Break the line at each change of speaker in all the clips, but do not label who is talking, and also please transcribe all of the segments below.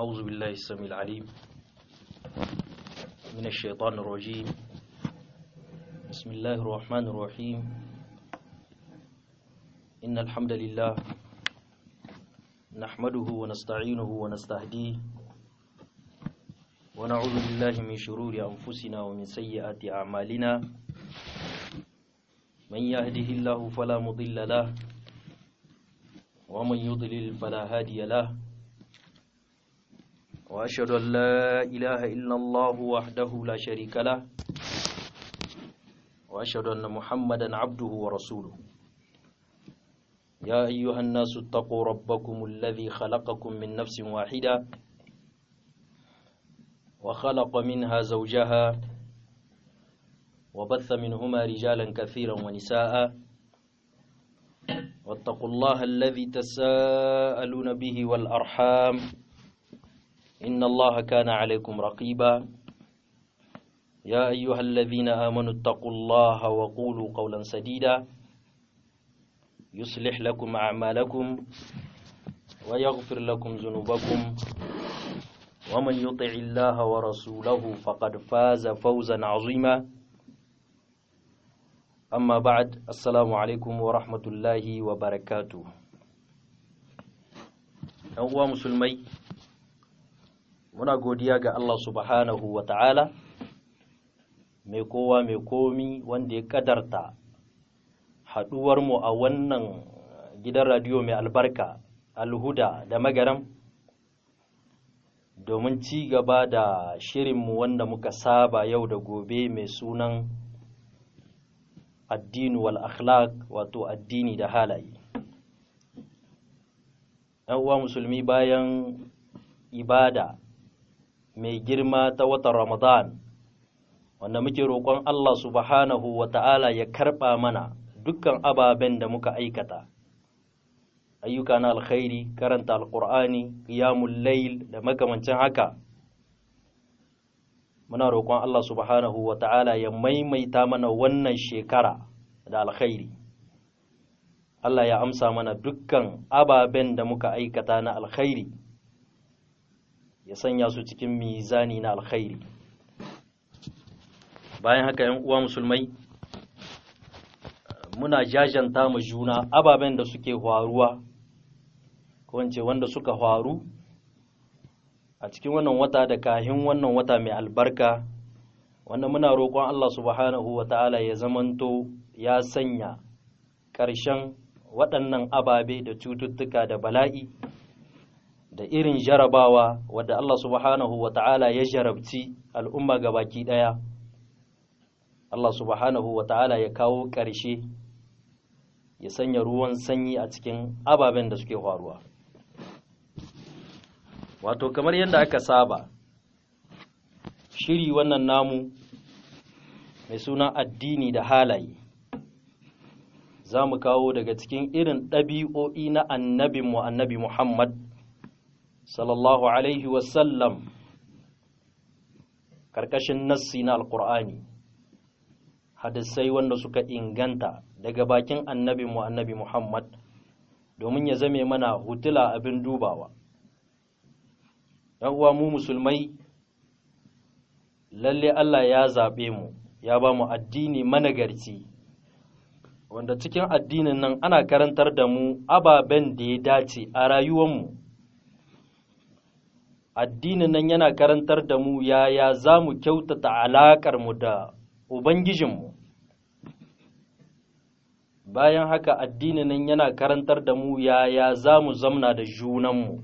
أعوذ بالله السميع العليم من الشيطان الرجيم. بسم الله الرحمن الرحيم. إن الحمد لله نحمده ونستعينه ونستهديه ونعوذ بالله من شرور أنفسنا ومن سيئات أعمالنا. من يهده الله فلا مضل له ومن يضلل فلا هادي له. وأشهد أن لا إله إلا الله وحده لا شريك له وأشهد أن محمدا عبده ورسوله. يا أيها الناس اتقوا ربكم الذي خلقكم من نفس واحدة وخلق منها زوجها وبث منهما رجالا كثيرا ونساء واتقوا الله الذي تساءلون به والأرحام إن الله كان عليكم رقيبا. يا أيها الذين آمنوا اتقوا الله وقولوا قولا سديدا يصلح لكم أعمالكم ويغفر لكم ذنوبكم ومن يطع الله ورسوله فقد فاز فوزا عظيما. أما بعد، السلام عليكم ورحمة الله وبركاته. أيها مسلمي، muna godiya ga Allah subhanahu wa ta'ala mai kowa mai komi wanda ya kadarta haɗuwarmu a wannan gidan radiyo mai albarka Alhuda da Magaram domin ci gaba da shirinmu wanda muka saba yau da gobe mai sunan addini wal akhlaq, wato addini da halaye. ‘Yan uwa musulmi, bayan ibada mai girma ta watan Ramadan wanda muke roƙon Allah subhanahu wa ta'ala ya karɓa mana dukkan ababen da muka aikata, ayyuka na alkhairi, karanta alƙur'ani, qiyamul layl da makamancin haka. Muna roƙon Allah subhanahu wa ta'ala ya maimaita mana wannan shekara da alkhairi. Allah ya amsa mana dukkan ababen da muka aikata na alkhairi, ya sanya su cikin mizani na alkhairi. Bayan haka, ‘yan uwa musulmai, muna jajanta mu juna ababen da suke faruwa, ko wanda suka faru a cikin wannan wata da kahin wannan wata mai albarka, wanda muna roƙon Allah subhanahu wa ta'ala ya zamanto ya sanya ƙarshen waɗannan ababe da cututtuka da bala'i da irin jarabawa wadda Allah subhanahu wa ta'ala ya jarabci al'umma gabaki ɗaya. Allah subhanahu wa ta'ala ya kawo ƙarshe, ya sanya ruwan sanyi a cikin ababen da suke faruwa. Wato, kamar yadda aka saba, shiri wannan namu mai suna addini da halaye, za mu kawo daga cikin irin ɗabi'o'i na annabinmu annabi Muhammad sallallahu alaihi wasallam, karkashin nassi na alkur'ani, hadisai wanda suka inganta daga bakin annabinmu annabi Muhammad, domin ya zame mana hutula abin dubawa. ‘Yan uwa mu musulmai, lalle Allah ya zaɓe mu, ya ba mu addini managarci, wanda cikin addinin nan ana karantar da mu ababen da ya dace a rayuwanmu. Addinin nan yana karantar da mu yaya za mu kyautata alaƙarmu da Ubangijinmu. Bayan haka, addinin nan yana karantar da mu yaya za mu zamna da junanmu,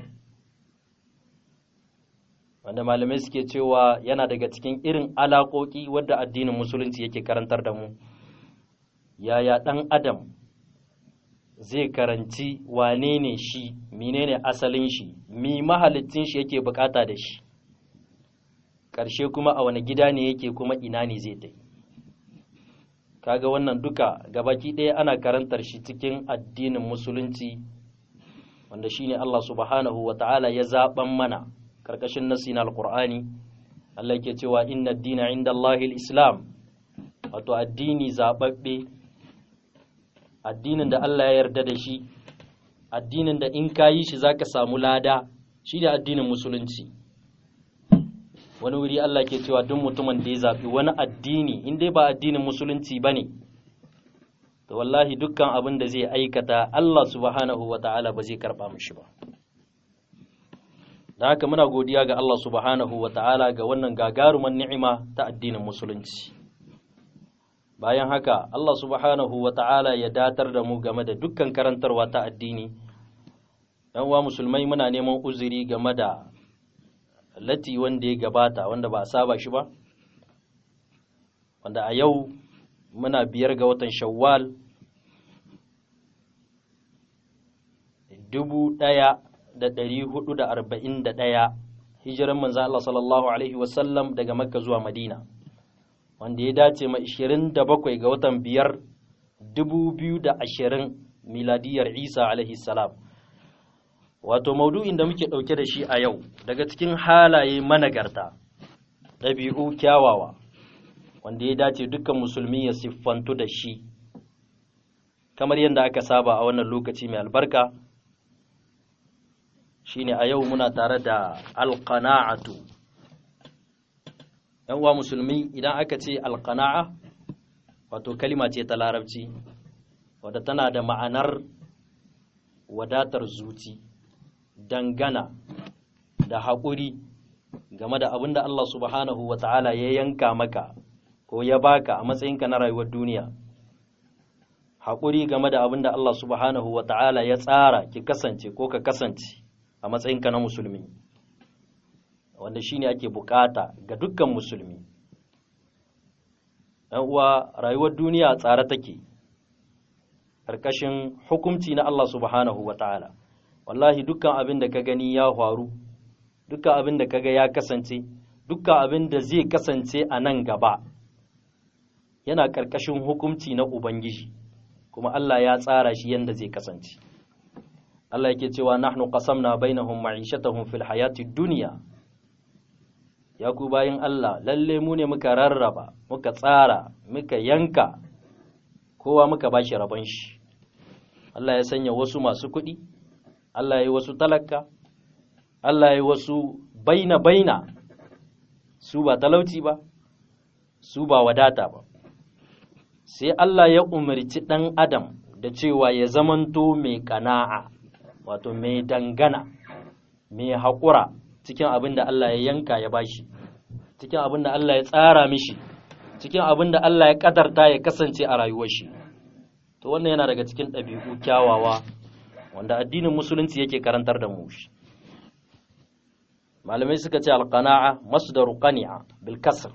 wanda malamai suke cewa yana daga cikin irin alaƙoƙi wadda addinin musulunci yake karantar da mu, yaya ɗan adam zai karanci wane ne shi, menene asalin shi, mi mahalicin shi yake bukata da shi, ƙarshe kuma a wani gida ne yake, kuma ina ne zai tai. Kaga wannan duka gabaki ɗaya ana karantar shi cikin addinin musulunci, wanda shine Allah subhanahu wa ta'ala ya zaɓan mana karkashin nasi na alƙur'ani. Allah yake cewa inna ad-dina inda Allahil Islam, wato addini zaɓaɓɓe, addinin da Allah ya yarda da shi, addinin da in ka yi shi za ka samu lada, shi ne addinin musulunci. Wani wuri Allah ke cewa duk mutumin da ya zaɓi wani addini in dai ba addinin musulunci ba ne, to wallahi dukkan abin da zai aikata Allah subhanahu wa ta'ala ba zai karɓa mishi ba. Da haka muna godiya ga Allah subhanahu wa ta'ala ga wannan gagaruman ni'ima ta addinin musulunci. Bayan haka Allah subhanahu wa ta'ala ya datar da mu game da dukkan karantarwa ta addini. ‘Yan uwa musulmai, muna neman uzuri game da lati wanda ya gabata wanda ba a saba shi ba, wanda a yau muna 5 ga watan Shawwal 1441 hijiran manzo Allah sallallahu alaihi wasallam daga Makka zuwa Madina, wanda ya dace ma 27 ga watan 5 2020 miladiyar Isa alaihi salam. Wato maudu'in da muke ɗauke da shi a yau daga cikin halaye managarta, ɗabi'u kyawawa, wanda ya dace dukkan musulmi ya siffantu da shi, kamar yadda aka saba a wannan lokaci mai albarka, shine a yau muna tare da alqana'atu. ‘Yan uwa musulmi, idan aka ce alqana'a, wato kalima ce ta larabci wadda tana da ma'anar wadatar zuci, dangana da haƙuri game da abin da Allah subhanahu wa ta'ala ya yanka maka ko ya baka a matsayinka na rayuwar duniya, haƙuri game da abin da Allah subhanahu wa ta'ala ya tsara ki kasance ko ka kasance a matsayinka na musulmi, wanda shi ne ake bukata ga dukkan musulmi. ‘Yan uwa, rayuwar duniya tsara take ƙarƙashin hukunci na Allah subhanahu wa ta'ala. Wallahi dukkan abin da ka gani ya faru, dukkan abin da ka ga ya kasance, dukkan abin da zai kasance a nan gaba yana ƙarƙashin hukunci na Ubangiji, kuma Allah ya tsara shi yadda zai kasance. Allah yake cewa nahnu qasamna bainahum ma'ishatahum fil hayati dunya. Ya ku bayin Allah, lalle mu ne muka rarraba, muka tsara, muka yanka, kowa muka bashi rabon shi. Allah ya sanya wasu masu kuɗi, Allah ya yi wasu talaka, Allah ya yi wasu baina-baina, su ba talauci ba, su ba wadata ba. Sai Allah ya umarci ɗan Adam da cewa ya zamanto mai ƙana'a, wato mai dangana, mai haƙura cikin abin da Allah ya yanka ya bashi, cikin abin da Allah ya tsara mishi, cikin abin da Allah ya ƙadarta ya kasance a rayuwar shi. To wannan yana daga cikin ɗabi'u kyawawa wanda addinin musulunci yake karantar da mu shi. Malamai suka ce alqana'a masdaru qani'a bil kasr,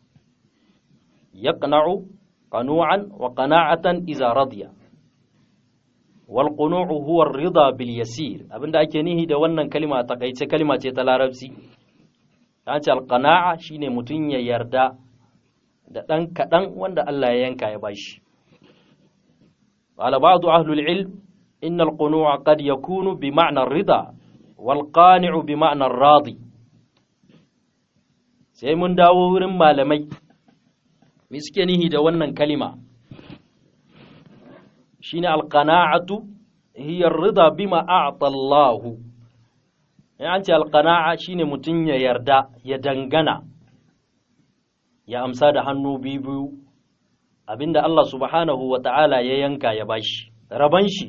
yaqna'u qanu'an wa qana'atan idza radiya, wal qunu'u huwa ar-ridha bil yasir. Abinda ake nihi da wannan kalma a takaice kalma ce ta larabci. An ce alqana'a shine mutun ya yarda da dan kadan wanda Allah ya yanka ya bashi. Qala ba'du ahlul ilm إن القنوع قد يكون بمعنى الرضا والقانع بمعنى الراضي. sai mun dawo wurin malamai me suke nihi da wannan kalima. Shine alqana'atu hiya ar-ridha bima a'ta Allah. An ce alqana'a shine mutun ya yarda, ya dangana, ya amsa da hannu biyu abinda Allah subhanahu wa ta'ala ya yanka ya bashi raban shi.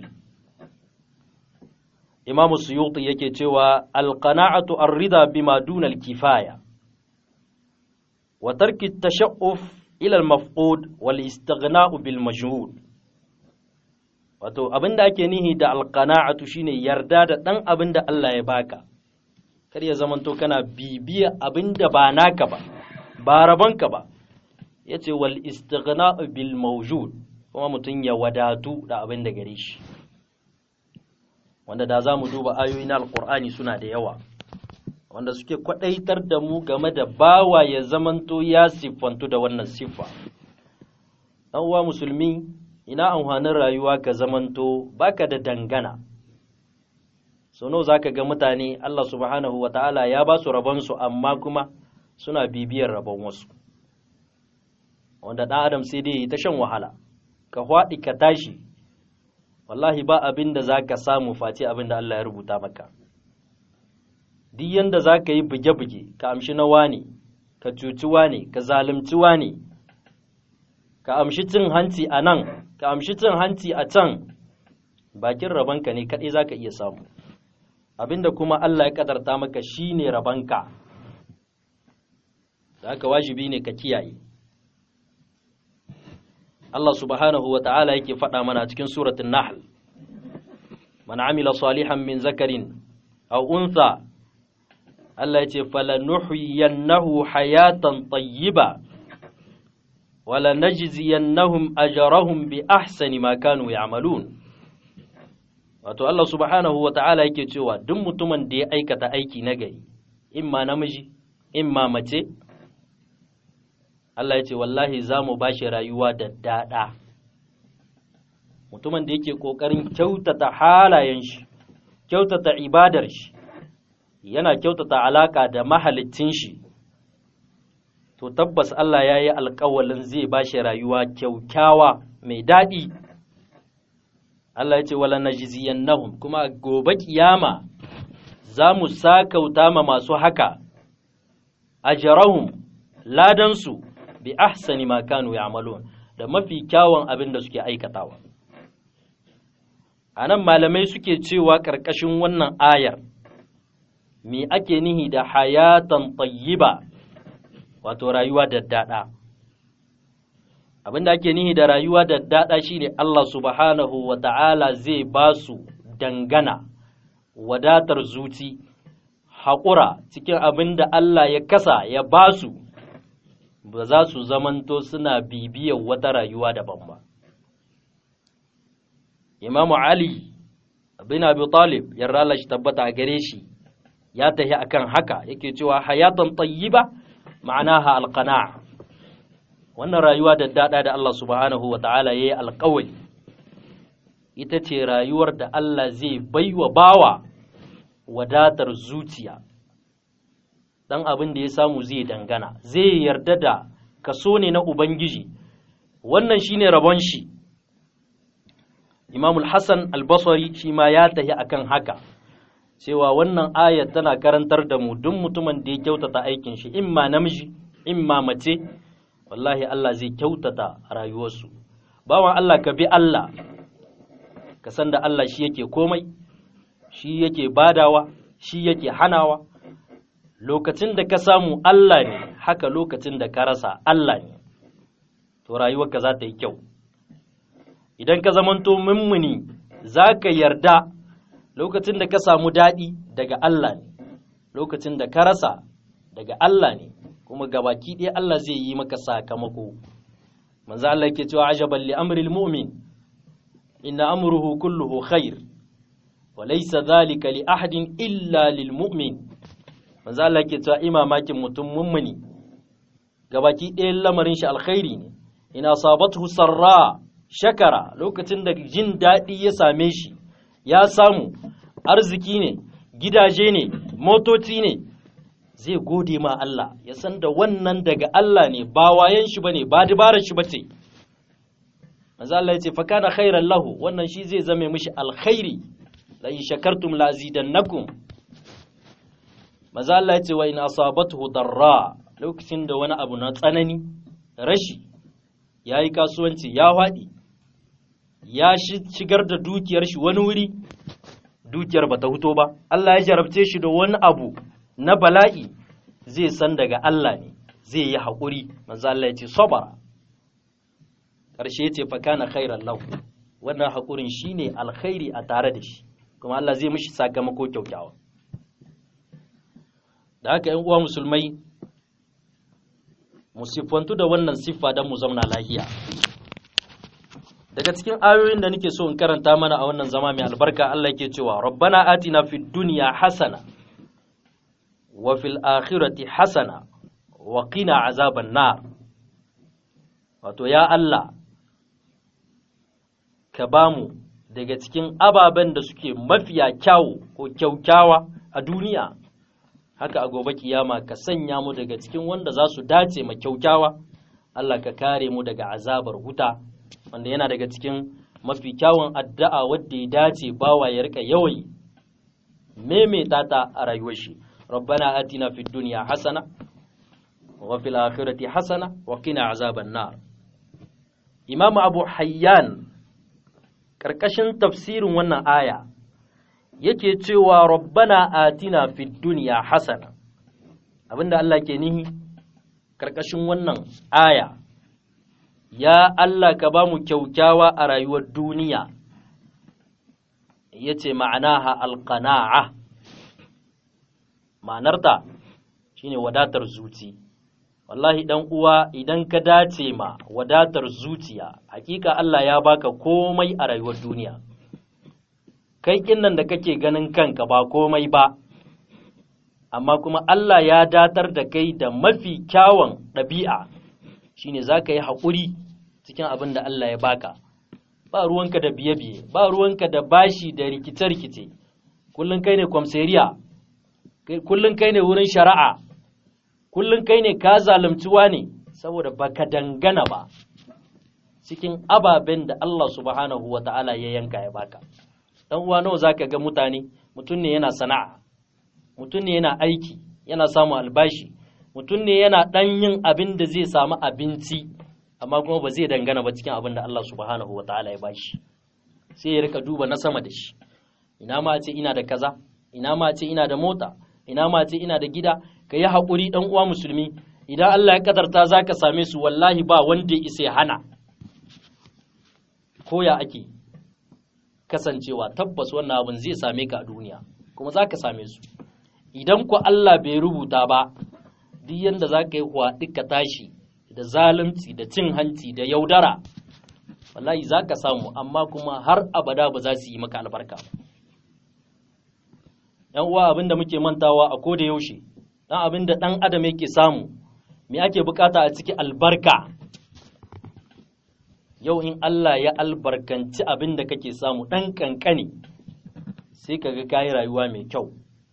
Imam Suyuti yake cewa alqana'atu ar-ridha bima duna al-kifaya wa tarki at-tashaqquf ila al-mafqud wal istighna'u bil majhud. Wato abinda ake nihi da alqana'atu shine yarda da dan abinda Allah ya baka, kar ya zamanto kana bibiya abinda ba naka ba, ba rabanka ba. Yace wal istighna'u bil mawjud, kuma mutun ya wadatu da abinda gare shi, wanda da za mu duba ayoyi na alkur'ani suna da yawa wanda suke kwadaitar da mu game da bawa ya zamanto ya siffantu da wannan siffa. ɗan uwa musulmi, ina amfanin rayuwa ka zamanto baka da dangana. Sono zaka ga mutane Allah subhanahu wataala ya ba su rabon su, amma kuma suna bibiyar rabon wasu, wanda ɗan adam sai dai ta shan wahala, ka faɗi ka tashi, wallahi ba abin da za ka samu face abin da Allah ya rubuta maka. duk yanda za ka yi buge-buge ka amshi na wane, ka cuci wane, ka zalunci wane, ka amshi cin hanci a nan, ka amshi cin hanci a can, bakin rabanka ne kaɗai za ka iya samu. Abinda kuma Allah ya kadarta maka shi ne rabanka, da haka wajibi ne ka kiyaye. Allah subhanahu wa ta'ala yake faɗa mana cikin suratun Nahl, man amila salihan min zakarin aw untha, Allah ya ce falanuhyiyannahu hayatan tayyiba wala najziyannahum ajrahum bi ahsani ma kanu ya'malun. Wato Allah subhanahu wa ta'ala yake cewa duk mutumin da ya aikata aiki nagari, imma namiji imma mace, Allah ya ce wallahi za mu ba shi rayuwa da daɗa. Mutumin da yake ƙoƙarin kyautata halayen shi, kyautata ibadar shi, yana kyautata alaƙa da mahalicin shi, to tabbas Allah ya yi alƙawalin zai ba shi rayuwa kyaukyawa mai daɗi. Allah ya ce wala najziyannahum, kuma gobe kiyama za mu sakauta ma masu haka ajrahum, ladansu bi ahsani ma kanu ya'malun, da mafi kyawun abin da suke aikatawa. Anan malamai suke cewa karkashin wannan ayar me ake nihi da hayatan tayyiba, wato rayuwa daddada. Abin da ake nihi da rayuwa daddada shine Allah subhanahu wa ta'ala zai ba su dangana, wadatar zuci, haƙura cikin abin da Allah ya kasa ya ba su, ba za su zamanto suna bibiyar wata rayuwa daban ba. Imamu Ali bin Abi Talib yarda Allah shi tabbata a gare shi ya tahi akan haka, yake cewa hayatan tayyiba ma'anaha alqana'. Wannan rayuwa da dada da Allah subhanahu wa ta'ala yayi alƙawari, ita ce rayuwar da Allah zai baiwa bawa wadatar zuciya. Dan abin da ya samu zai dangana, zai yarda da kaso ne na Ubangiji, wannan shine rabon shi. Imam Hassan al-Basri shi ma ya tahi akan haka, cewa wannan ayat tana karantar da mu duk mutumin da ya kyautata aikin shi, imma namiji imma mace, wallahi Allah zai kyautata rayuwarsu. Bawan Allah ka bi Allah, ka san da Allah shi yake komai, shi yake badawa, shi yake hanawa. Lokacin da ka samu Allah ne, haka lokacin da ka rasa Allah ne, to rayuwarka za ta yi kyau. Idan ka zamanto mummuni, za ka yarda lokacin da ka samu daɗi daga Allah ne, lokacin da ka rasa daga Allah ne, kuma gabaki ɗaya Allah zai yi maka sakamako. Manzo Allah yake cewa ajaban li amril mu'min, inna amruhu kulluhu khair wa laysa dhalika li ahadin illa lil mu'min. Manzo Allah yake cewa imamakin mutum mummuni, gabaki ɗaya lamarin shi alkhairi ne. Ina sabathu sarra shakara, lokacin da jin daɗi ya same shi, ya samu arziki ne, gidaje ne, motoci ne, zai gode ma Allah, ya san da wannan daga Allah ne, ba wayan shi bane, ba dabarar shi bace. Manzo Allah yace fa kana khairan lahu, wannan shi zai zame mishi alkhairi, la in shakartum la azidannakum. Manzo Allah yace wa in asabathu darra, lokacin da wani abu na tsanani, rashi, yayi kasuwanci ya faɗi, ya shigar da dukiyar shi wani wuri, dukiyar bata huto ba, Allah ya jarabce shi da wani abu na bala'i, zai san daga Allah ne, zai yi haƙuri. Manzo Allah ya ce sabara, ƙarshe ya ce fa kana khairan lahu, wannan haƙurin shine alkhairi a tare da shi, kuma Allah zai mishi sakamako kyaukyawa. Da haka ƴan uwa musulmai, mu siffantu da wannan siffa don mu zauna lahiya. Daga cikin ayoyin da nake so in karanta mana a wannan zama mai albarka, Allah yake cewa rabbana atina fid dunya hasana wa fil akhirati hasana wa qina azaban nar. Wato ya Allah, ka bamu daga cikin ababen da suke mafiya kyawu ko kyaukyawa a duniya, haka a gobe kiyama ka sanya mu daga cikin wanda za su dace ma kyaukyawa. Allah ka kare mu daga azabar wuta, wanda yana daga cikin mafi kyawun addu'a wadda ya dace bawa ya rika yawai maimaita ta a rayuwar shi. rabbana atina fid dunya hasana wa fil akhirati hasana wa qina azaban nar. Imam Abu Hayyan karkashin tafsirin wannan aya yake cewa rabbana atina fid dunya hasana, abinda Allah ke nihi karkashin wannan aya, ya Allah ka ba mu kyaukyawa a rayuwar duniya, yace ma'anaha alqana'a, ma'anarta shine wadatar zuci. Wallahi dan uwa, idan ka dace ma wadatar zuciya, hakika Allah ya baka komai a rayuwar duniya. Kai kinnan da kake ganin kanka ba komai ba, amma kuma Allah ya datar da kai da mafi kyawun ɗabi'a, shine za ka yi haƙuri cikin abin da Allah ya baka. Ba ruwanka da biye-biye, ba ruwanka da bashi da rikice-rikice, kullum kai ne kwamseriya, kullum kai ne wurin shari'a, kullum kai ne ka zalunciwa ne, saboda baka dangana ba cikin ababen da Allah subhanahu wa ta'ala ya yanka ya baka. Dan uwa nawa zaka ga mutane, mutum ne yana sana'a, mutum ne yana aiki, yana samun albashi, mutum ne yana dan yin abin da zai samu abinci, amma kuma ba zai dangana ba cikin abin da Allah subhanahu wa ta'ala ya bashi. Sai ya rika duba na sama da shi, ina ma ce ina da kaza, ina ma ce ina da mota, ina ma ce ina da gida. Ka yi haƙuri ɗan uwa musulmi, idan Allah ya kadarta za ka same su, wallahi ba wanda ya isa ya hana. Koya ake kasancewa, tabbas wannan abin zai same ka a duniya, kuma za ka same su. Idan ku Allah bai rubuta ba, duk yanda za ka yi kwaɗi ka tashi da zalunci da cin hanci da yaudara, wallahi za ka samu, amma kuma har abada ba za su yi maka albarka. ‘Yan uwa, abin da muke mantawa a koda yaushe, dan abin da ɗan adam yake samu, me ake bukata a ciki? Albarka. Yau in Allah ya albarkanci abin da kake samu ɗan kankani, sai ka ga kayi rayuwa mai kyau.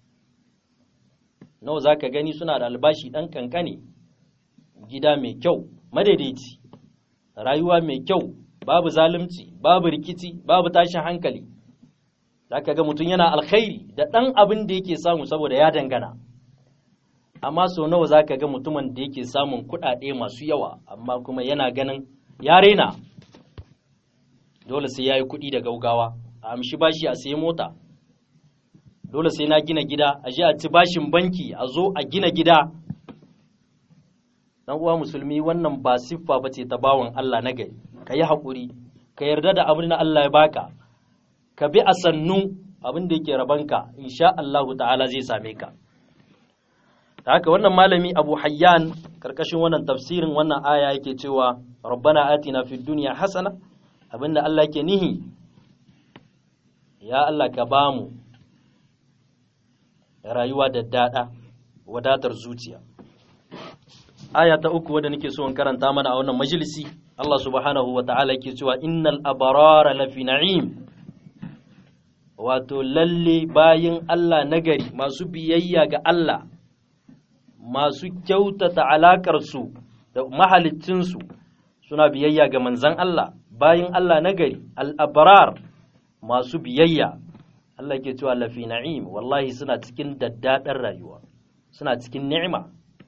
Nawa za ka gani suna da albashi ɗan kankani, gida mai kyau, madaidaici, rayuwa mai kyau, babu zalunci, babu rikici, babu tashin hankali. Za ka ga mutum yana alkhairi da ɗan abin da yake samu saboda ya dangana. Amma sau nawa za ka ga mutumin da yake samun kuɗaɗe masu yawa, amma kuma yana ganin ya raina, dole sai ya yi kuɗi da gaugawa, a amshi bashi a sayi mota, dole sai na gina gida, a je a ci bashin banki, a zo a gina gida. Dan uwa musulmi, wannan ba siffa ba ce ta bawan Allah na gari. Ka yi haƙuri, ka yarda da abin da Allah ya baka, ka bi a sannu abin da yake rabanka, insha Allah ta'ala zai same ka. Da haka wannan malami Abu Hayyan karkashin wannan tafsirin wannan aya yake cewa rabbana atina fid dunya hasana, abinda Allah yake nihi, ya Allah ka bamu rayuwa da dada, wadatar zuciya. Aya ta uku wadda nake so in karanta mana a wannan majalisi, Allah subhanahu wa ta'ala yake cewa innal abrara lafi na'im, wato lalle bayin Allah nagari masu biyayya ga Allah, masu kyautata alaƙarsu da mahalicinsu, suna biyayya ga manzan Allah, bayin Allah nagari, al'abrar masu biyayya. Allah ke cewa lafi na'im, wallahi suna cikin daddaɗar rayuwa, suna cikin ni'ima.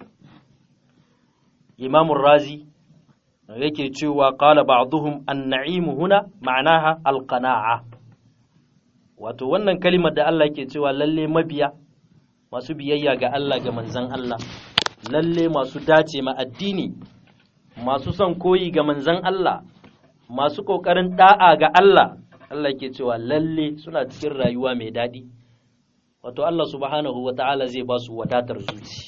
Imamun Razi yake cewa qala ba'dhum an-na'im huna ma'anaha al-qana'a, wato wannan kalimar da Allah yake cewa lalle mabiya masu biyayya ga Allah, ga manzan Allah, lalle masu dace ma addini, masu son koyi ga manzan Allah, masu ƙoƙarin da'a ga Allah, Allah ke cewa lalle suna cikin rayuwa mai daɗi. Wato Allah subhanahu wa ta'ala zai ba su wadatar zuci.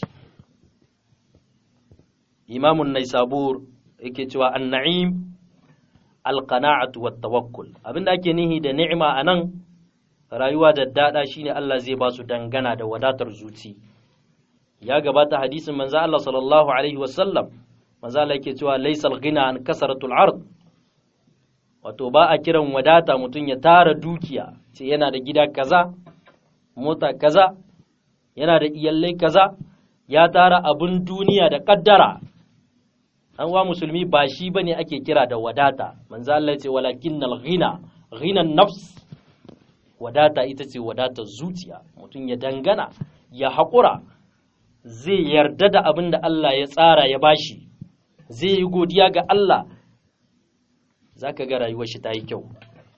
Imamun Naisabur yake cewa an-na'im al-qana'atu wat-tawakkul, abinda ake nihi da ni'ima anan rayuwa da dada shine Allah zai ba su dangana da wadatar zuci. Ya gabata hadisin manzo Allah sallallahu alaihi wasallam, manzo Allah yake cewa laysal ghina an kasratul ard, wato ba a kiran wadata mutum ya tara dukiya, ce yana da gida kaza, mota kaza, yana da iyalai kaza, ya tara abun duniya da kaddara. An wa musulmi ba shi bane ake kira da wadata. Manzo Allah ya ce walakinnal ghina ghinan nafs, wadata ita ce wadatar zuciya, mutum ya dangana ya haƙura, zai yarda da abin da Allah ya tsara ya bashi, zai yi godiya ga Allah, za ka ga rayuwar shi ta yi kyau.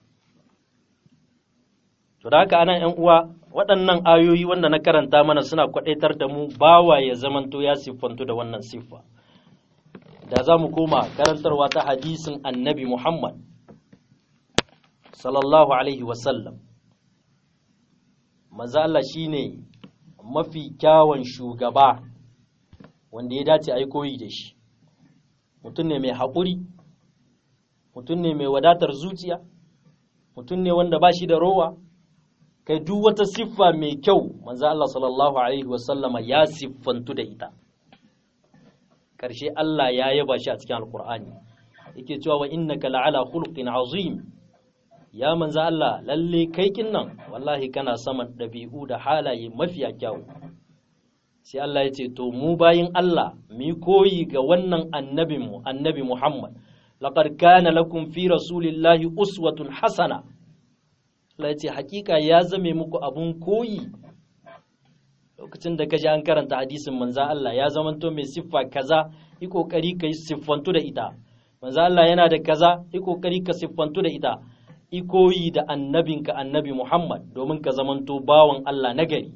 To da haka anan ‘yan uwa, waɗannan ayoyi wanda na karanta mana suna kwaɗaitar da mu bawa ya zamanto ya siffantu da wannan siffa. Da za mu koma karantarwa ta hadisin annabi Muhammad sallallahu alaihi wasallam, manzo Allah shine mafi kyawun shugaba wanda ya dace a yi koyi da shi. Mutum ne mai haƙuri, mutum ne mai wadatar zuciya, mutum ne wanda ba shi da rowa, kai duk wata siffa mai kyau manzo Allah sallallahu alaihi wasallama ya siffantu da ita. Karshe Allah ya yaba shi a cikin Alƙur'ani, yake cewa wa innaka la'ala khuluqin azim. Ya manzo Allah, lalle kai kinnan wallahi kana saman ɗabi'u da halaye mafiya kyau. Sai Allah ya ce to mu bayin Allah mu koyi ga wannan annabinmu annabi Muhammad, laqad kana lakum fi rasulillahi uswatun hasana. Allah ya ce hakika ya zame muku abun koyi. Lokacin da kaji an karanta hadisin manzo Allah ya zamanto mai siffa kaza, yi kokari ka siffantu da ita. Manzo Allah yana da kaza, yi kokari ka siffantu da ita. Yi koyi da annabinka annabi Muhammad domin ka zamanto bawan Allah nagari.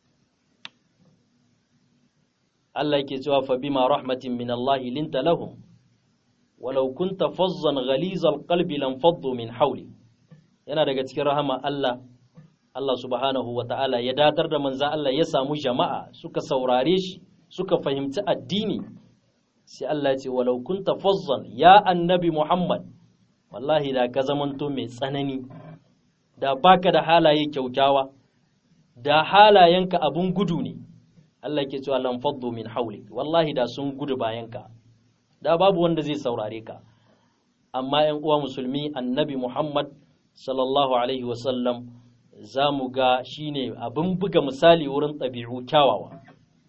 Allah yake cewa fa bima rahmatin min Allah linta lahum walau kunta fazzan ghalizal qalbi lam faddu min hawli. Yana daga cikin rahama Allah subhanahu wa ta'ala ya datar da manzo Allah ya samu jama'a suka saurare shi, suka fahimci addini. Sai Allah ya ce walau kunta fazzan ya annabi Muhammad, wallahi da ka zamanto mai tsanani, da baka da halaye kyaukyawa, da halayenka abun gudu ne. Allah ke cewa lam faddu min hawlik, wallahi da sun gudu bayanka, da babu wanda zai saurare ka. Amma ‘yan uwa musulmi, annabi Muhammad sallallahu alaihi wasallam za mu ga shi ne abin buga misali wurin ɗabi'u kyawawa.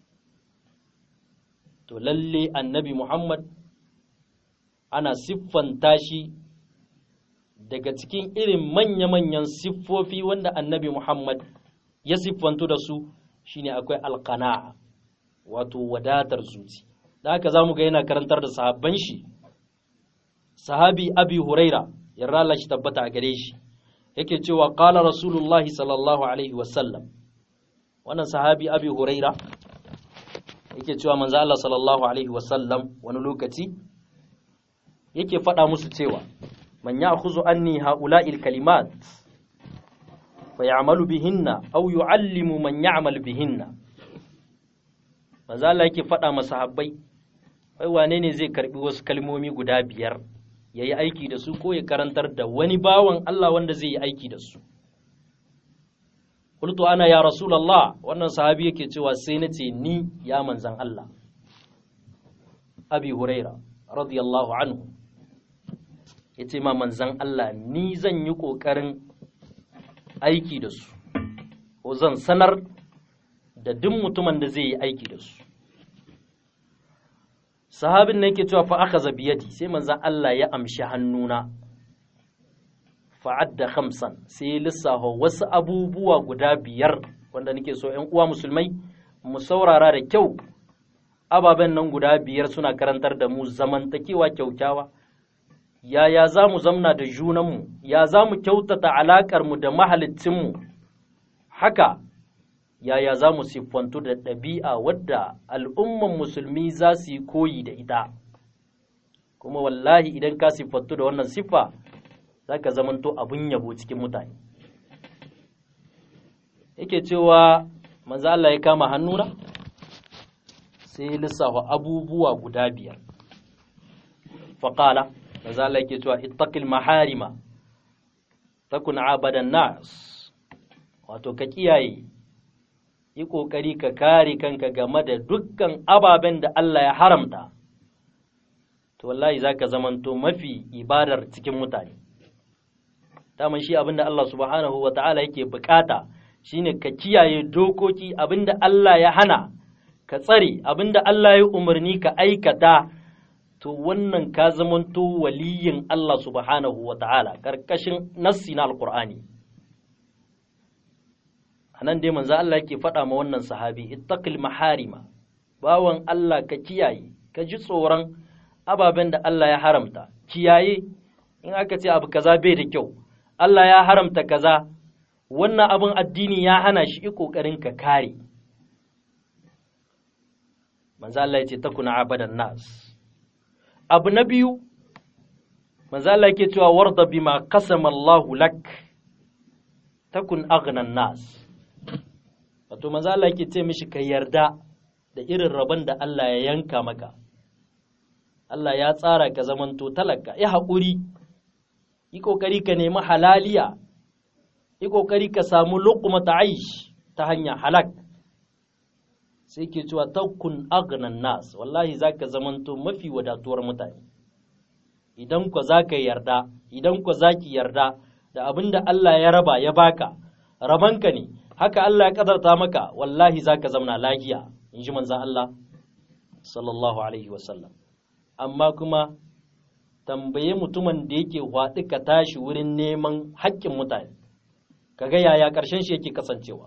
To lalle annabi Muhammad ana siffanta shi daga cikin irin manya-manyan siffofi wanda annabi Muhammad ya siffantu da su, shine akwai alqana'a, wato wadatar zuci. Da haka za mu ga yana karantar da sahabban shi. Sahabi Abi Huraira, yarda Allah shi tabbata a gare shi, yake cewa qala Rasulullahi sallallahu alaihi wasallam. Wannan sahabi Abi Huraira yake cewa manzo Allah sallallahu alaihi wasallam wani lokaci yake faɗa musu cewa man ya'khudhu anni ha'ula'il kalimat fa ya'malu bihinna aw yu'allimu man ya'mal bihinna. Manzo Allah yake faɗa masahabbai, wai wane ne zai karbi wasu kalmomi guda biyar yayi aiki da su, ko ya karantar da wani bawan Allah wanda zai yi aiki da su? Qultu ana ya Rasulullah, wannan sahabi yake cewa sai nace ni ya manzan Allah. Abi Huraira radiyallahu anhu yace ma manzan Allah, ni zan yi kokarin aiki da su, ko zan sanar da duk mutumin da zai yi aiki da su. Sahabin ne yake cewa fa akhadha bi yadi, sai manzan Allah ya amshi hannuna, fa'adda khamsan, sai lissafa wasu abubuwa guda biyar wanda nake so ‘yan uwa musulmai mu saurara da kyau. Ababen nan guda biyar suna karantar da mu zamantakewa kyaukyawa, yaya za mu zamna da junanmu, ya za mu kyautata alaƙarmu da mahalicinmu, haka yaya za mu siffantu da ɗabi'a wadda al'umman musulmi za su yi koyi da ita. Kuma wallahi idan ka siffantu da wannan siffa, za ka zamanto abin yabo cikin mutane. Yake cewa manzo Allah ya kama hannuna, sai ya lissafa abubuwa guda biyar. Faƙala, manzo Allah yake cewa ittaqil maharima takun abadan nas, wato ka kiyaye, yi ƙoƙari ka kare kanka game da dukkan ababen da Allah ya haramta, to wallahi za ka zamanto mafi ibadar cikin mutane. Daman shi abinda Allah subhanahu wa ta'ala yake bukata shine ka kiyaye dokoki, abinda Allah ya hana ka tsare, abinda Allah ya umarni ka aikata, to wannan ka zamanto waliyin Allah subhanahu wa ta'ala karkashin nassi na alqur'ani. anan dai manzo Allah yake faɗa ma wannan sahabi ittaqil maharima, bawan Allah ka kiyaye, ka ji tsoron ababen da Allah ya haramta. Kiyaye in aka ce abu kaza bai da kyau, Allah ya haramta kaza, wannan abin addini ya hana shi, kokarin ka kare. Manzo Allah ya ce takuna abadan nas. Abu na biyu, manzo Allah yake cewa warda bima qasama Allahu lak takun aghnan nas. Wato manzo Allah yake ce mishi ka yarda da irin rabon da Allah ya yanka maka. Allah ya tsara ka zamanto talaka, yi haƙuri, yi ƙoƙari ka nemi halaliya, yi ƙoƙari ka samu luqmata aish ta hanya halak. Sai ke cewa takun aghnan nas, wallahi zaka zamanto mafi wadatuwar mutane. Idan ku zaka yarda, idan ku zaki yarda da abinda Allah ya raba ya baka, rabanka ne, haka Allah ya kadarta maka, wallahi zaka zauna lafiya, inji manzon Allah sallallahu alaihi wasallam. Amma kuma tambaye mutumin da yake hwaɗi ka tashi wurin neman haƙƙin mutane, kaga yaya ƙarshen shi yake kasancewa.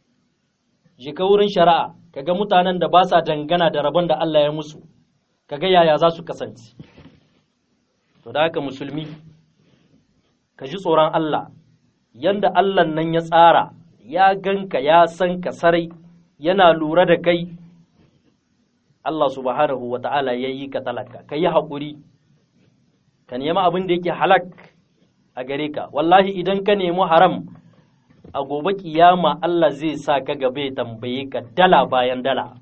Jika wurin shari'a, kaga mutanen da ba sa dangana da rabon da Allah ya musu, kaga yaya za su kasance. To da haka musulmi, ka ji tsoron Allah, yanda Allah nan ya tsara, ya ganka, ya san ka sarai, yana lura da kai. Allah subhanahu wa ta'ala ya yi ka talaka, ka yi haƙuri, ka nemi abin da yake halak a gare ka. Wallahi idan ka nemi haram, a gobe kiyama Allah zai sa ka gabe tambaye ka dala bayan dala.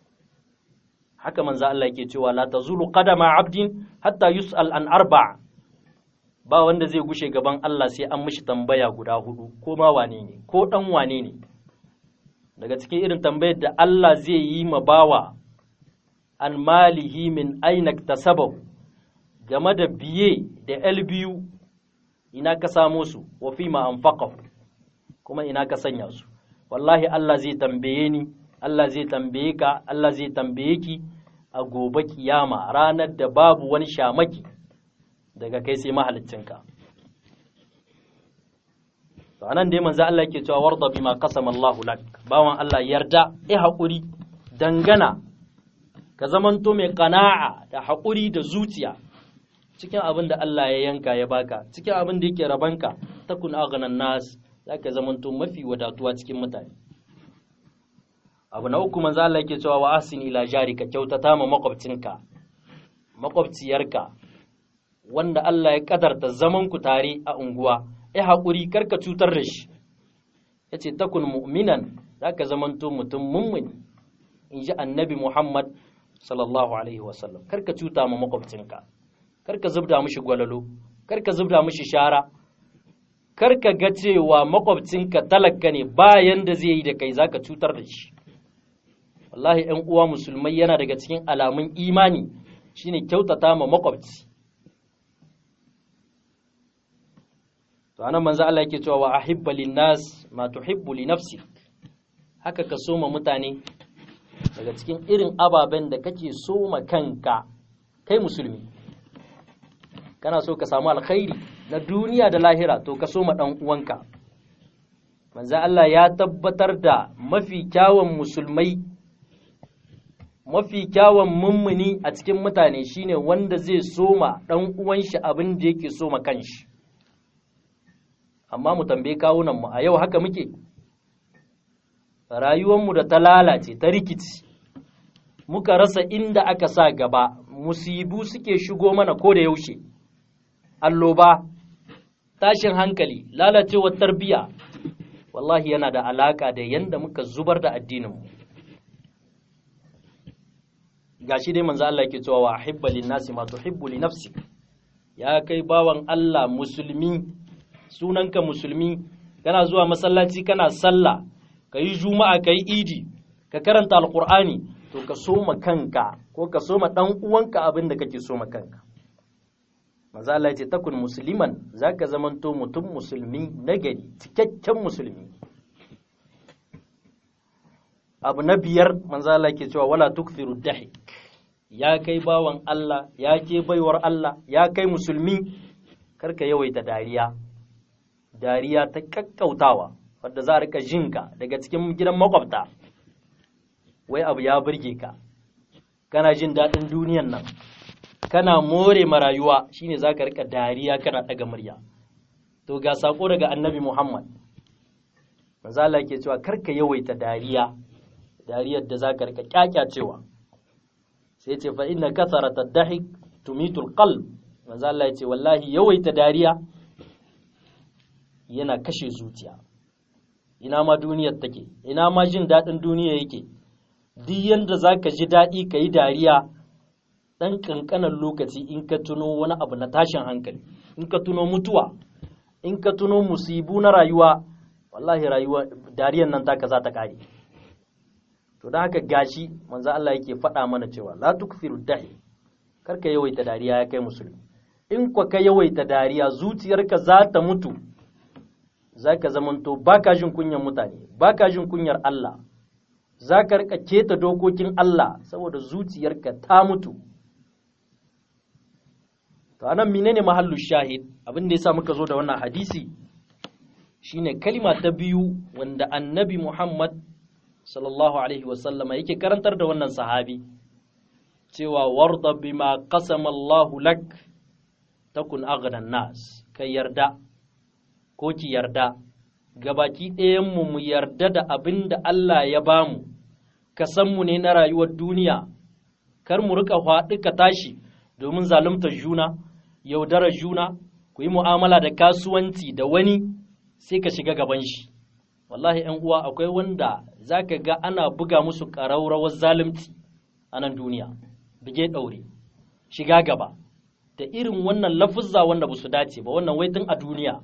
Haka manzo Allah yake cewa la tazulu qadama abdin hatta yus'al an arba'. Ba wanda zai gushe gaban Allah sai an mishi tambaya guda hudu, ko ma wane ne, ko dan wane ne. Daga cikin irin tambayar da Allah zai yi ma bawa, an malihi min aina tasabahu, game da biye da biyu, ina ka samo su, wa fi ma anfaqahu, kuma ina ka sanya su. Wallahi Allah zai tambaye ni, Allah zai tambaye ka, Allah zai tambaye ki a gobe kiyama, ranar da babu wani shamaki daga kai sai mahaliccinka. To anan dai manzo Allah yake cewa warda bima qasama Allahu lak, bawan Allah yarda, haƙuri, dangana, ka zamanto mai ƙana'a da haƙuri da zuciya cikin abin da Allah ya yanka ya baka, cikin abin da yake rabanka, takun aghnan nas, zaka zamanto mafi wadatuwa cikin mutane. Abu na uku manzo Allah yake cewa wa ahsin ila jarika, kyautata ma makwabcinka, makwabciyarka, wanda Allah ya kadarta zaman ku tare a unguwa, haƙuri, karka cutar da shi. Yace takun mu'minan, zaka zamanto mutum mummuni, inji annabi Muhammad sallallahu alaihi wasallam. Karka cuta ma makwabcinka, karka zubda mishi gwalalo, karka zubda mishi shara, karka ga cewa makwabcinka talaka ne bayan da zai yi da kai, zaka cutar da shi. Wallahi ƴan uwa musulmai, yana daga cikin alamun imani shine kyautata ma makwabci. To anan manzo Allah yake cewa wa ahibba linnas ma tuhibbu li nafsik, haka ka soma mutane daga cikin irin ababen da kake so ma kanka. Kai musulmi, kana so ka samu alkhairi na duniya da lahira, to ka so ma dan uwanka. Manzo Allah ya tabbatar da mafi kyawun musulmai, mafi kyawun mummuni a cikin mutane shine wanda zai so ma dan uwan shi abin da yake so ma kanshi. Amma mu tambaye kawunan mu, a yau haka muke? Rayuwarmu da ta lalace, ta rikici, muka rasa inda aka sa gaba, musibu suke shigo mana ko da yaushe, alloba, tashin hankali, lalacewar tarbiyya. Wallahi yana da alaka da yanda muka zubar da addininmu. Gashi dai manzo Allah yake cewa wa ahibba lin-nasi ma tuhibbu li nafsik. Ya kai bawan Allah musulmi, sunanka musulmi, kana zuwa masallaci kana sallah, ka yi juma'a, ka yi idi, ka karanta alkur'ani, to ka soma kanka ko ka soma ɗan uwanka abin da kake soma kanka. Manzo Allah ya ce takun musliman, zaka zamanto mutum musulmi nagari, cikakken musulmi. Abu na biyar, manzo Allah yake cewa wala tukthiru dahik. Ya kai bawan Allah, ya ke baiwar Allah, ya kai musulmi, karka yawaita dariya, dariya ta kakkautawa. wadda za a rika jinka daga cikin gidan makwabta, wai abu ya burge ka, kana jin daɗin duniyan nan, kana more marayuwa, shine za ka rika dariya kana ɗaga murya. To ga sako daga annabi Muhammad, manzo Allah ke cewa karka yawaita dariya, dariyar da za ka rika kyakyacewa. Sai ce fa inna kasarata dahik tumitul qalb, manzo Allah ya ce wallahi yawaita dariya yana kashe zuciya. Ina ma duniyar take, ina ma jin daɗin duniya yake, duk yanda za ka ji daɗi ka yi dariya ɗan ƙanƙanan lokaci in ka tuno wani abu na tashin hankali, in ka tuno mutuwa, in ka tuno musibu na rayuwa, wallahi rayuwa dariyar nan taka za ta ƙare. To da haka gashi manzo Allah yake faɗa mana cewa la tukfiru dahi, karka yawaita dariya ya kai musulmi. In ka yawaita dariya zuciyarka za ta mutu, za ka zamanto baka jin kunyar mutane, baka jin kunyar Allah, za ka rika keta dokokin Allah saboda zuciyarka ta mutu. To anan menene mahallu shahid, abin da yasa muka zo da wannan hadisi shine kalima ta biyu wanda annabi Muhammad sallallahu alaihi wasallama yake karantar da wannan sahabi, cewa warda bima qasama Allahu lak takun aghnan nas, kai yarda ko ki yarda, gabaki ɗayanmu mu yarda da abin da Allah ya bamu, ka san mu ne na rayuwar duniya, kar mu rika faɗi ka tashi domin zaluntar juna, yaudarar juna, ku yi mu'amala da kasuwanci da wani sai ka shiga gaban shi. Wallahi ‘yan uwa, akwai wanda za ka ga ana buga musu ƙararrawar zalunci a nan duniya, bige ɗaure, shiga gaba, da irin wannan lafuzza wanda ba su dace ba, wannan waitin a duniya.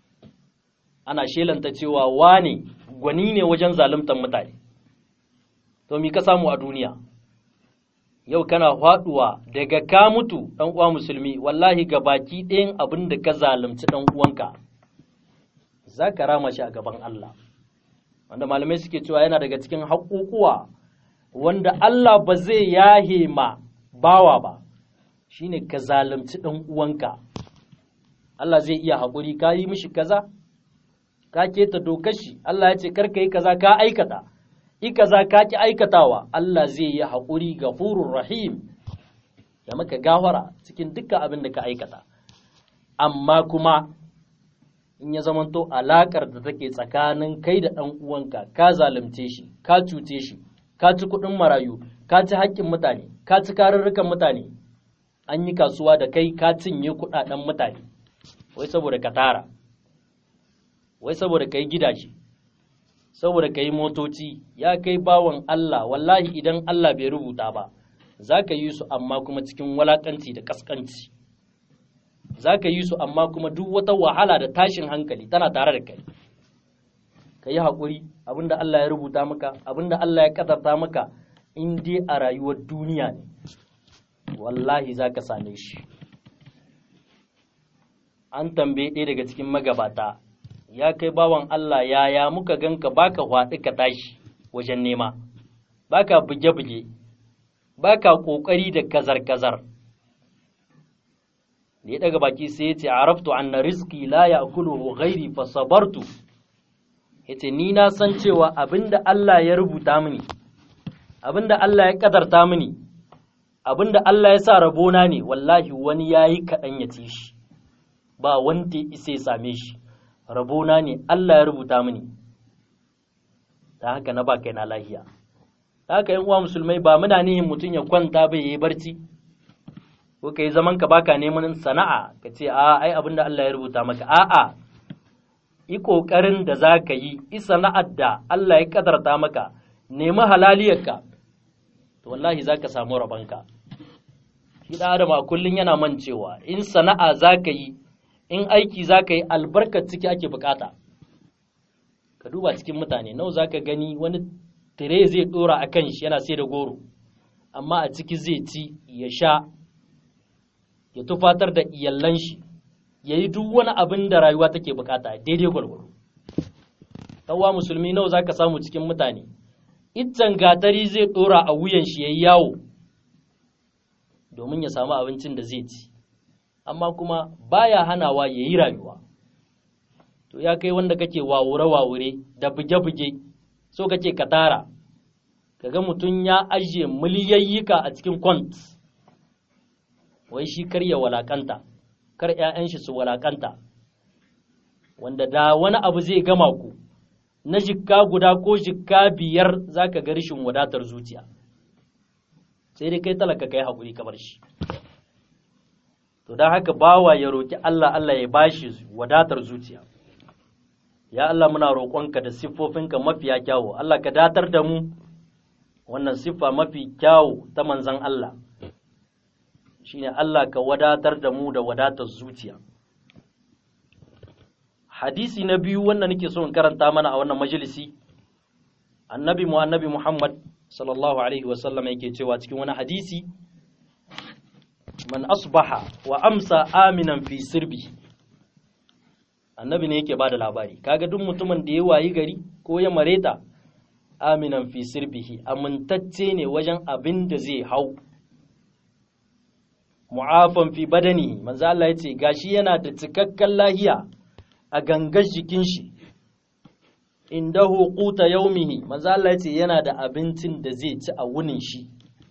Ana shelanta cewa wane gwani ne wajen zaluntar mutane. To mi ka samu a duniya? Yau kana faɗuwa daga ka mutu ɗan uwa musulmi, wallahi ga baki ɗayan abin da ka zalunci ɗan uwanka, za ka rama shi a gaban Allah. Wanda malamai suke cewa yana daga cikin haƙuƙuwa wanda Allah ba zai yahe ma bawa ba, shine ka zalunci ɗan uwanka. Allah zai iya haƙuri, ka yi mishi kaza, ka keta dokar shi, Allah ya ce karka yi kaza ka aikata, yi kaza ka ki aikatawa, Allah zai yi haƙuri, gafurur rahim, ya maka gawara cikin dukkan abin da ka aikata. Amma kuma in ya zamanto alaƙar da take tsakanin kai da ɗan uwanka, ka zalunce shi, ka cuce shi, ka ci kuɗin marayu, ka ci haƙƙin mutane, ka ci karurrukan mutane, an yi kasuwa da kai, ka cinye kuɗaɗen mutane, wai saboda ka tara, wai saboda ka yi gidaje, saboda ka yi motoci. Ya kai bawan Allah, wallahi idan Allah bai rubuta ba, za ka yi su amma kuma cikin walaƙanci da ƙasƙanci, za ka yi su amma kuma duk wata wahala da tashin hankali tana tare da kai. Ka yi haƙuri, abinda Allah ya rubuta maka, abinda Allah ya ƙadarta maka, in dai a rayuwar duniya ne, wallahi za ka same shi. An tambaye ɗaya daga cikin magabata, ya kai bawan Allah, yaya muka ganka baka hwaɗi ka tashi wajen nema, baka buge-buge, baka ƙoƙari da kazar-kazar. Da ya daga baki sai ya ce, araftu anna rizqi la ya'kuluhu ghairi fa sabartu. Yace ni na san cewa abinda Allah ya rubuta mini, abinda Allah ya kadarta mini, abinda Allah ya sa rabona ne, wallahi wani yayi kaɗan ya ci shi, ba wanda isa ya same shi. Rabona ne, Allah ya rubuta mini, ta haka na ba kai na lahiya. Ta haka yan uwa musulmai, ba muna nihin mutum ya kwanta bai yi barci, ko ka yi zaman ka baka neman sana'a ka ce a ai abinda Allah ya rubuta maka. A'a, yi ƙoƙarin da za ka yi sana'ar da Allah ya kadarta maka, nemi halaliyarka, to wallahi za ka samu rabanka. Shi da Adam a kullum yana mancewa, in sana'a za ka yi, in aiki za ka yi, albarkar ciki ake bukata. Ka duba cikin mutane, nawa za ka gani wani tire zai ɗora a kan shi yana sai da goro, amma a ciki zai ci, ya sha, ya tufatar da iyallan shi, ya yi duk wani abin da rayuwa take bukata daidai gwargwaro. Tawa musulmi nawa za ka samu cikin mutane, iccen gatari zai ɗora a wuyan shi ya yi yawo domin ya samu abincin da zai ci, amma kuma baya hanawa ya yi rayuwa. to ya kai wanda kake wawure-wawure da buge-buge so kake ka tara kaga mutum ya ajiye miliyayyika a cikin kwant wai shi kar ya walakanta kar 'ya'yan shi su walakanta wanda da wani abu zai gama ku na jikka guda ko jikka biyar zaka ga rishin wadatar zuciya sai dai kai talaka kai hakuri kamar shi to dan haka bawa ya roki Allah Allah ya bashi wadatar zuciya ya Allah muna roƙonka da siffofinka mafiya kyawu Allah ka datar da mu wannan siffa mafi kyawu ta manzon Allah shine Allah ka wadatar da mu da wadatar zuciya. Hadisi na biyu wannan nake so in karanta mana a wannan majalisi annabi Muhammad sallallahu alaihi wasallam yake cewa cikin wani hadisi man asbaha wa amsa aminan fi sirbi annabi ne yake bada labari kaga duk mutumin da ya wayi gari ko ya mareta aminan fi sirbihi amintacce ne wajen abin da zai hau mu'afan fi badani manzo Allah yace gashi yana da cikakken lahiya a gangar jikin shi indahu quta yawmihi manzo Allah yace yana da abincin da zai ci a wunin shi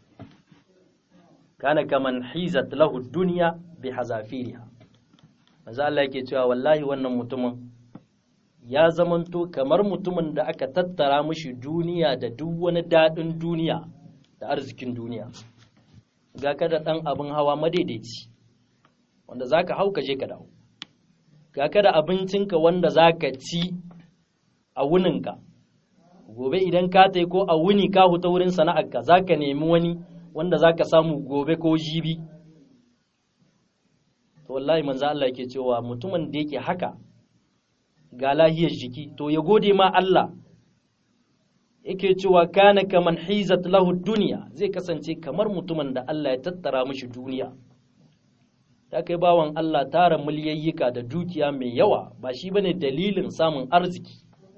kana kaman hizat lahu dunya bi hazafiriha manzo Allah yake cewa wallahi wannan mutumin ya zamanto kamar mutumin da aka tattara mishi duniya da duk wani dadin duniya da arzikin duniya ga ka da ɗan abin hawa madaidaici wanda za ka hau ka je ka dawo ga ka da abincinka wanda za ka ci a wuninka gobe idan ka tai ko a wuni ka huta wurin sana'arka za ka nemi wani wanda za ka samu gobe ko jibi to wallahi manzo Allah yake cewa mutumin da yake haka ga lahiyar jiki to ya gode ma Allah yake cewa kana kaman hizat lahu dunya zai kasance kamar mutumin da Allah ya tattara mishi duniya ta kai bawan Allah tara miliyayyika da dukiya mai yawa ba shi bane dalilin samun arziki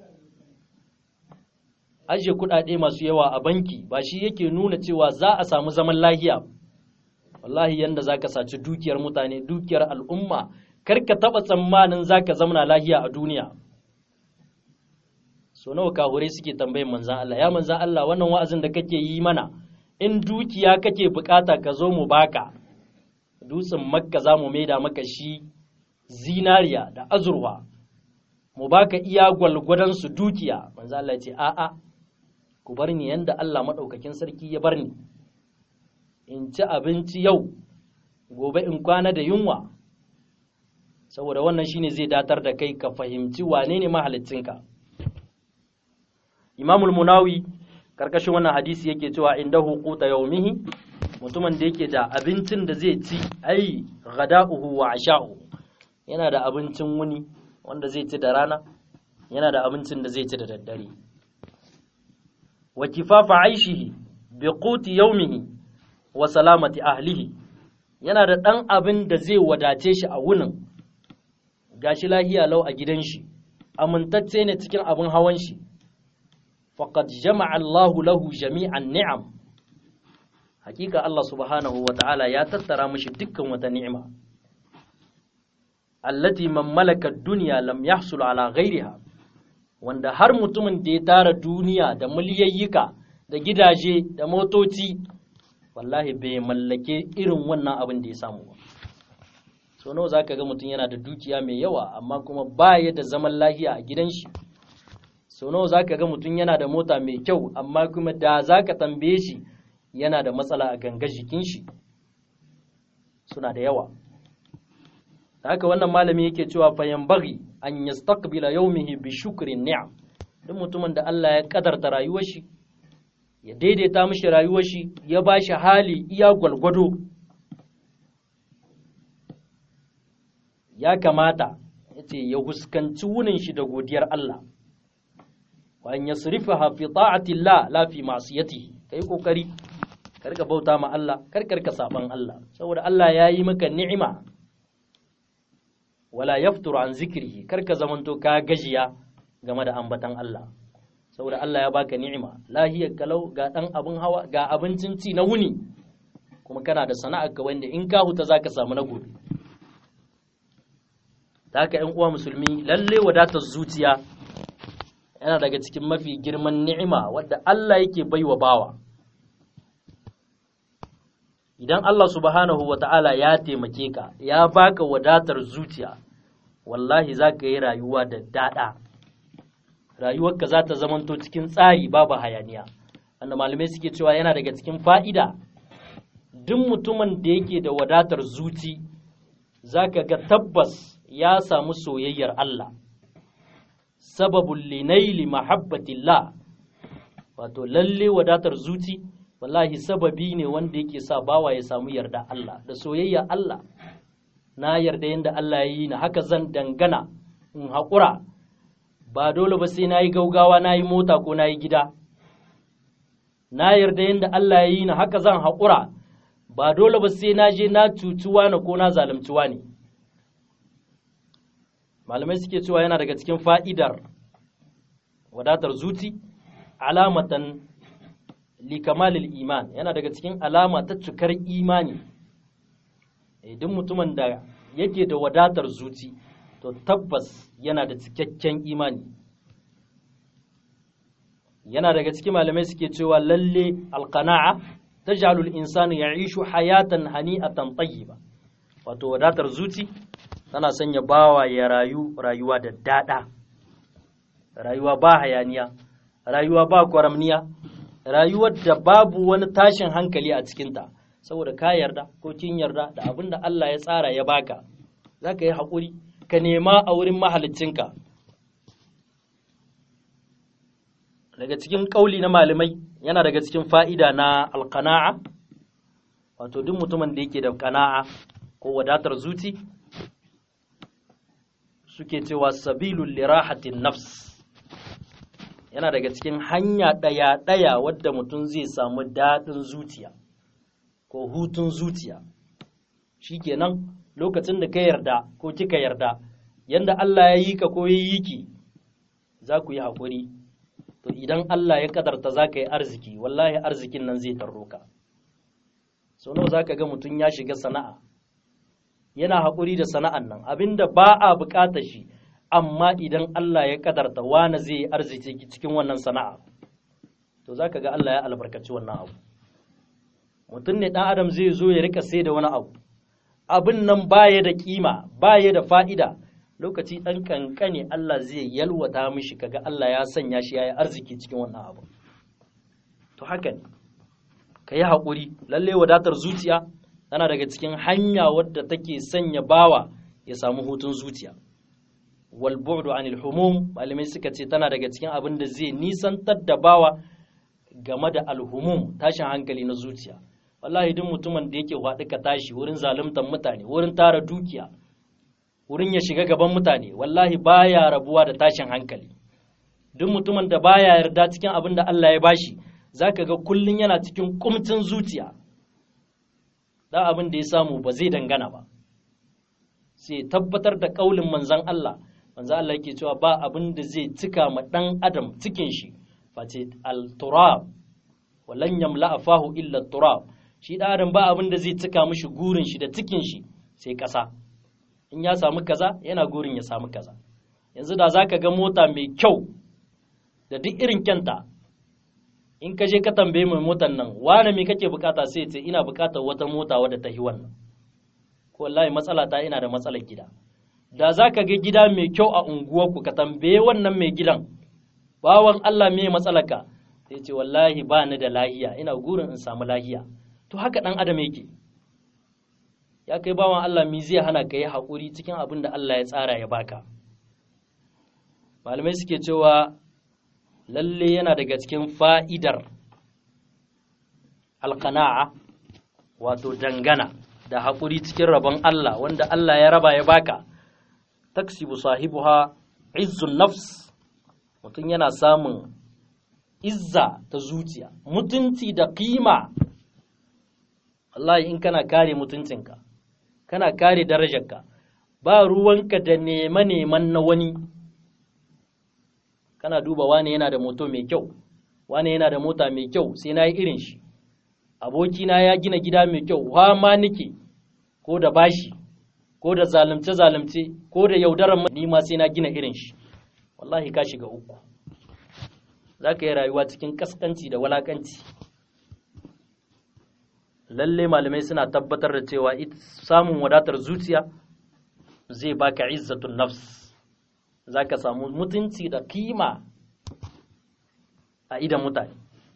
ajiye kuɗaɗe masu yawa a banki ba shi yake nuna cewa za a samu zaman lahiya wallahi yanda zaka saci dukiyar mutane dukiyar al'umma kar ka taba tsammanin zaka zamana lahiya a duniya so nawa kahure suke tambayin manzan Allah ya manzan Allah wannan wa'azin da kake yi mana in dukiya kake bukata ka zo mu baka dutsen makka za mu maida maka shi zinariya da azurwa mu baka iya gwalgwadon su dukiya manzan Allah ya ce a'a ku bar ni yanda Allah madaukakin sarki ya bar ni in ci abinci yau gobe in kwana da yunwa saboda wannan shine zai datar da kai ka fahimci wane ne mahaliccinka. Imamul Munawi karkashin wannan hadisi yake cewa indahu quta yawmihi mutumin da yake da abincin da zai ci ai ghada'uhu wa asha'u yana da abincin wuni wanda zai ci da rana yana da abincin da zai ci da daddare wa kifafa aishihi bi quti yawmihi wa salamati ahlihi yana da dan abin da zai wadace shi a wunin gashi lahiya lau a gidan shi amintacce ne cikin abin hawan shi faqad jama'a Allahu lahu jami'an ni'am hakika Allah subhanahu wa ta'ala ya tattara mishi dukkan wata ni'ima allati man malaka ad-dunya lam yahsul ala ghayriha wanda har mutumin da ya tara duniya da miliyayyika da gidaje da motoci wallahi bai mallake irin wannan abin da ya samu ba so nawa zaka ga mutum yana da dukiya mai yawa amma kuma baya da zaman lafiya a gidan shi so nawa zaka ga mutum yana da mota mai kyau amma kuma da zaka tambaye shi yana da matsala a gangar jikin shi suna da yawa haka wannan malami yake cewa fa yanbaghi an yastaqbila yawmihi bi shukrin ni'am duk mutumin da Allah ya kadarta rayuwar shi ya daidaita mishi rayuwar shi ya bashi hali iya gwalgwado ya kamata yace ya huskanci wunin shi da godiyar Allah wa an yasrifaha fi ta'ati Allah la fi ma'siyatihi kai kokari karka bauta ma Allah karka saban Allah saboda Allah ya yi maka ni'ima wala yafturu an zikrihi karka zamanto ka gajiya game da ambatan Allah saboda Allah ya baka ni'ima lahiyar kalau ga dan abun hawa ga abincin ci na wuni kuma kana da sana'ar ka wanda in ka huta zaka samu na gobe ta haka ‘yan uwa musulmi lalle wadatar zuciya yana daga cikin mafi girman ni'ima wadda Allah yake baiwa bawa. Idan Allah subhanahu wa ta'ala ya taimake ka, ya baka wadatar zuciya, wallahi za ka yi rayuwa da daɗa. Rayuwarka za ta zamanto cikin tsari babu hayaniya. Wanda malamai suke cewa yana daga cikin fa'ida, duk mutumin da yake da wadatar zuci, za ka ga tabbas ya samu soyayyar Allah. Sababul linaili mahabbatillah, wato lalle wadatar zuci, wallahi sababi ne wanda yake sa bawa ya samu yarda Allah da soyayya Allah. Na yarda yadda Allah ya yi na haka zan dangana in haƙura, ba dole ba sai na yi gaugawa na yi mota ko na yi gida. Na yarda yadda Allah ya yi na haka zan haƙura, ba dole ba sai na je na cutuwa na ko na zalimtuwa ne. Malamai suke cewa yana daga cikin fa'idar wadatar zuci, alamatan likamalil iman, yana daga cikin alama ta cikar imani. Duk mutumin da yake da wadatar zuci, to tabbas yana da cikakken imani. Yana daga cikin malamai suke cewa lalle alqana'a taj'alul insani ya'ishu hayatan hani'atan tayyiba, wato wadatar zuci tana sanya bawa ya rayu rayuwa da dada, rayuwa ba hayaniya, rayuwa ba kwaramniya, rayuwar da babu wani tashin hankali a cikinta, saboda ka yarda ko kin yarda da abin da Allah ya tsara ya baka, za ka yi haƙuri ka nema a wurin mahaliccinka. Daga cikin ƙauli na malamai yana daga cikin fa'ida na alƙana'a, wato duk mutumin da yake da ƙana'a ko wadatar zuci, suke cewa sabilul lirahatin nafs, yana daga cikin hanya ɗaya wadda mutum zai samu daɗin zuciya ko hutun zuciya. Shikenan lokacin da ka yarda ko kika yarda yanda Allah ya yi ka ko ya yi ki, za ku yi haƙuri. To idan Allah ya kadarta za ka yi arziki, wallahi arzikin nan zai tarro ka. Sau nawa za ka ga mutum ya shiga sana'a, yana haƙuri da sana'an nan, abinda ba a buƙatar shi, amma idan Allah ya kadarta wani zai yi arziki cikin wannan sana'a, to za ka ga Allah ya albarkaci wannan abu. Mutum ne ɗan adam zai zo ya rika sai da wani abu, abin nan baya da kima, baya da fa'ida, lokaci ɗan ƙanƙane Allah zai yalwata mishi, kaga Allah ya sanya shi ya yi arziki cikin wannan abu. To haka ne, ka yi haƙuri, lalle wadatar zuciya tana daga cikin hanya wadda take sanya bawa ya samu hutun zuciya. Wal bu'du anil humum, malamai suka ce tana daga cikin abin da zai nisantar da bawa game da alhumum, tashin hankali na zuciya. Wallahi duk mutumin da yake haɗu ka tashi wurin zaluntar mutane, wurin tara dukiya, wurin ya shiga gaban mutane, wallahi baya rabuwa da tashin hankali. Duk mutumin da baya yarda cikin abin da Allah ya bashi, zaka ga kullun yana cikin kumcin zuciya. Da abin da ya samu ba zai dangana ba. Sai tabbatar da kaulin manzon Allah. Manzon Allah yake cewa ba abin da zai cika ma dan adam cikin shi face al-turab, walan yamla afahu illa turab. Shi da adam ba abin da zai cika mishi gurin shi da cikin shi sai ƙasa. In ya samu kaza yana gurin ya samu kaza. Yanzu da zaka ga mota mai kyau da duk irin kyanta, in ka je ka tambaye mai motan nan wane me kake bukata, sai ce ina bukatar wata mota wadda ta yi wannan, ko wallahi matsala ta ina da matsalar gida. Da zaka ga gida mai kyau a unguwarku, ka tambaye wannan mai gidan, bawan Allah me matsalarka, sai ce wallahi ba ni da lahiya, ina gurin in samu lahiya. To haka dan adam yake. Ya kai bawan Allah, mi zai hana ka yi haƙuri cikin abin da Allah ya tsara ya baka. Malamai suke cewa lalle yana daga cikin fa'idar alƙana'a, wato dangana da haƙuri cikin rabon Allah wanda Allah ya raba ya baka. Taksibu sahibuha izzun nafs, mutum yana samun izza ta zuciya, mutunci da kima. Wallahi in kana kare mutuncinka, kana kare darajarka, ba ruwanka da neman na wani. Kana duba wane yana da moto mai kyau, wane yana da mota mai kyau, sai na yi irin shi. Abokina ya gina gida mai kyau, wa ma nike ko da bashi, ko da zalunce ko da yaudaran ni ma sai na gina irin shi, wallahi ka shiga uku. Za ka yi rayuwa cikin kaskanci da walakanci. Lalle malamai suna tabbatar da cewa samun wadatar zuciya zai baka izzatun nafs, za ka samu mutunci da kima a idan mutane.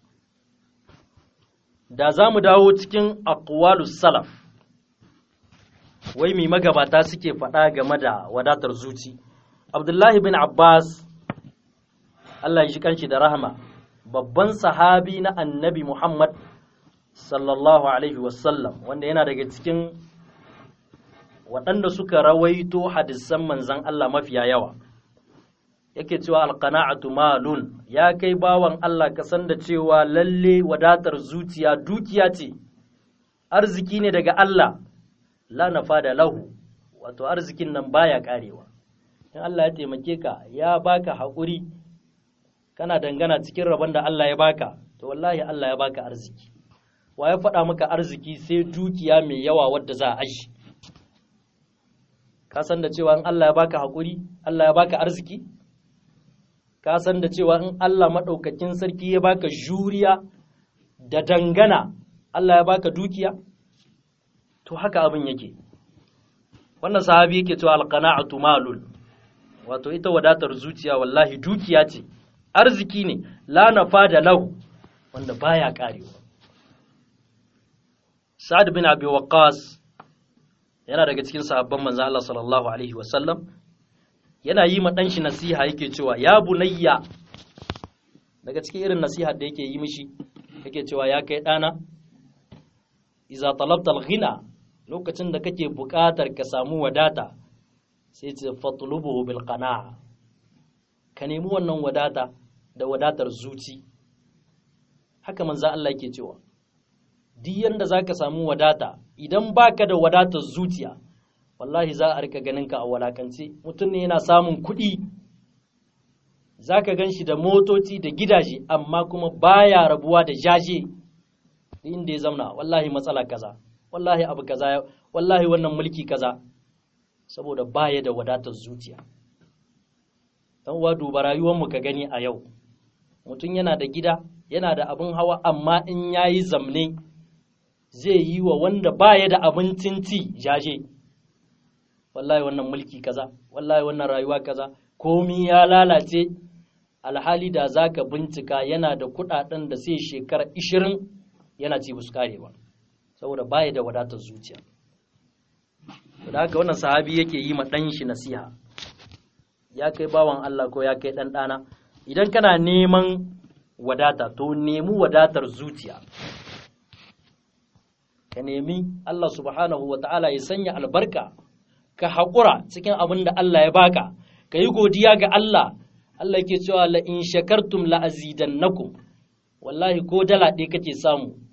Da za mu dawo cikin aqwalus salaf, wai mai magabata suke faɗa game da wadatar zuci. Abdullahi bin Abbas, Allah ya shi kanshi da rahama, babban sahabi na annabi Muhammad sallallahu alaihi wasallam, wanda yana daga cikin waɗanda suka rawaito hadisan manzan Allah mafiya yawa, yake cewa alqana'atu malun, ya kai bawan Allah ka san da cewa lalle wadatar zuciya dukiya ce, arziki ne daga Allah, la nafada lahu, wato arzikin nan baya karewa. In Allah ya taimake ka ya baka haƙuri, kana dangana cikin rabon da Allah ya baka, to wallahi Allah ya baka arziki. Wa ya faɗa maka arziki sai dukiya mai yawa wadda za a ashi? Ka san da cewa in Allah ya baka haƙuri, Allah ya baka arziki? Ka san da cewa in Allah maɗaukakin sarki ya baka juriya da dangana, Allah ya baka dukiya? To haka abin yake. Wannan sahabi yake cewa alqana'atu malun, wato ita wadatar zuciya wallahi dukiya ce, arziki ne, la nafada lahu, wanda baya karewa. Sa'ad bin Abi Waqqas yana daga cikin sahabban manzo Allah sallallahu alaihi wasallam, yana yi ma dan shi nasiha yake cewa ya bunayya, daga cikin irin nasiha da yake yi mishi yake cewa ya kai dana, iza talabta al-ghina, lokacin da kake buƙatar ka samu wadata, sai ce fatlubuhu bil qana'a, ka nemi wannan wadata da wadatar zuci. Haka manzo Allah yake cewa duk yanda zaka samu wadata, idan baka da wadatar zuciya, wallahi za a rika ganin ka a walakance. Mutum ne yana samun kuɗi, zaka ganshi da motoci da gidaje, amma kuma baya rabuwa da jaje inda ya zauna, wallahi matsala kaza, wallahi abu kaza, wallahi wannan mulki kaza, saboda baya da wadatar zuciya. Dan uwa, duba rayuwar mu ka gani a yau, mutum yana da gida, yana da abin hawa, amma in yayi zamne zai yi wa wanda baya da abincin ci jaje, wallahi wannan mulki kaza, wallahi wannan rayuwa kaza, komi ya lalace. Alhali da zaka bincika yana da kuɗaɗen da sai shekara 20 yana ci busu kare ba, saboda baya da wadatar zuciya. Da haka wannan sahabi yake yi ma ɗan shi nasiha, ya kai bawan Allah ko ya kai ɗan ɗana, idan kana neman wadata, to nemi wadatar zuciya. Ka nemi Allah subhanahu wa ta'ala ya sanya albarka, ka haƙura cikin abin da Allah ya baka, ka yi godiya ga Allah. Allah yake cewa la in shakartum la azidannakum, wallahi ko dala ɗaya kake samu,